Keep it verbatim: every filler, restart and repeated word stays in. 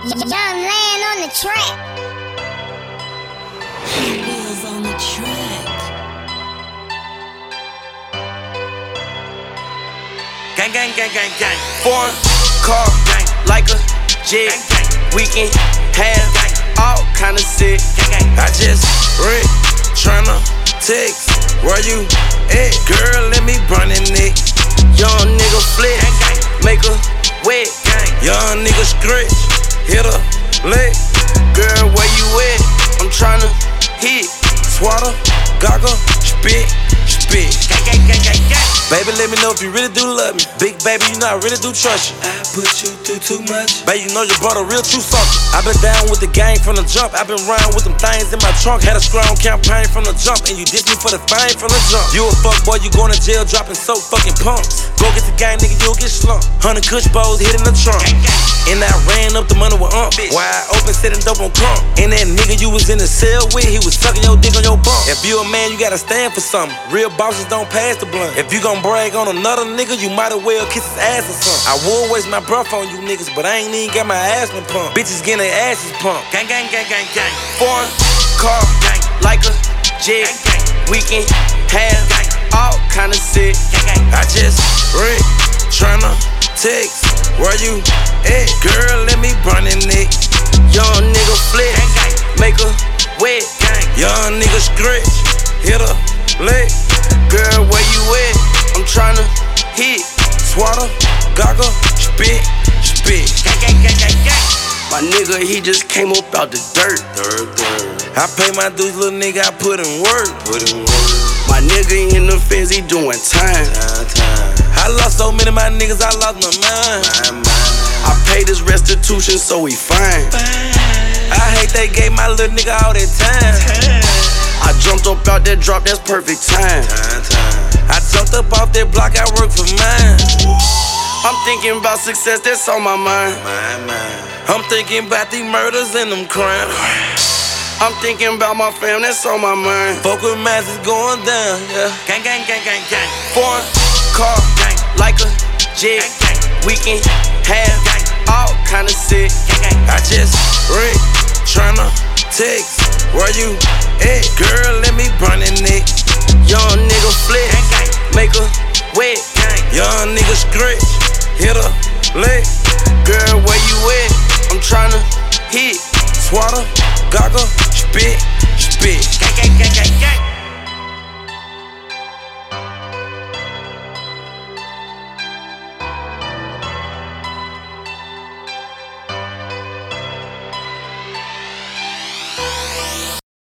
Young Land on the track. Wheels on the track. Gang, gang, gang, gang, gang. Foreign car, gang, like a jet. Weekend, have all kind of sick. I just read, tryna text. Where you at? Girl, let me burn that neck. Young nigga flex, make her wet. Young nigga scratch, hit her leg. Girl, where you at? I'm tryna hit, swatter, goggle, spit, spit. Baby, let me know if you really do love me. Big baby, you know I really do trust you. I put you through too much. Baby, you know you brought a real true sucker. I been down with the gang from the jump. I been riding with them things in my trunk. Had a strong campaign from the jump. And you dissed me for the fame from the jump. You a fuck boy, you going to jail dropping so fucking pumps. Go get the gang, nigga, you'll get slumped. Hundred kush bowls hitting the trunk. And I ran up the money with ump. Wide open, sitting dope on crump. And that nigga you was in the cell with, he was sucking your dick on your bump. If you a man, you gotta stand for something. Real bosses don't pass the blunt. If you gon' brag on another nigga, you might as well kiss his ass or something. I would waste my breath on you niggas, but I ain't even got my ass been pumped. Bitches getting their asses pumped. Gang, gang, gang, gang, gang. Foreign car, gang, like a jet. Weekend, have all kind of sick. I just read, tryna text. Where you at? Girl, let me burn that neck. Young nigga flex, make her wet. Young nigga scratch, hit her leg. Girl, where you at? I'm tryna hit, swatter, goggle, spit, spit. My nigga, he just came up out the dirt. I pay my dues, little nigga, I put in work. My nigga in the fence, he doing time. I lost so many of my niggas, I lost my mind. I paid his restitution, so he fine. I hate they gave my little nigga all that time. I jumped up out that drop, that's perfect time. I jumped up off that block, I work for mine. I'm thinking about success, that's on my mind. I'm thinking about these murders and them crimes. I'm thinking about my fam, that's on my mind. Fuck with mass is going down, yeah. Gang, gang, gang, gang, gang. Foreign car, gang, like a jet. Weekend, have all kind of sick. I just read, tryna text. Where you at? Girl, let me burn that neck. Young nigga flex, make her wet. Young nigga scratch, hit her leg. Girl, where you at? I'm tryna hit, swatter, goggle,